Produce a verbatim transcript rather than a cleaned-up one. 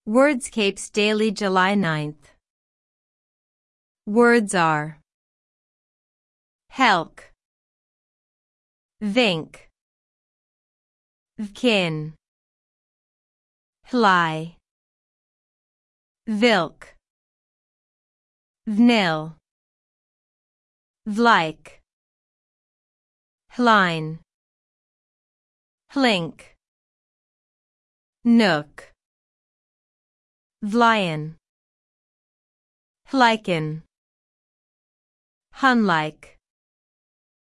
Wordscapes Daily July ninth. Words are helk, vink, vkin, hly, vilk, vnil, vlik, hlijn, hlink, nook, vlaien, hlyken, hunlike.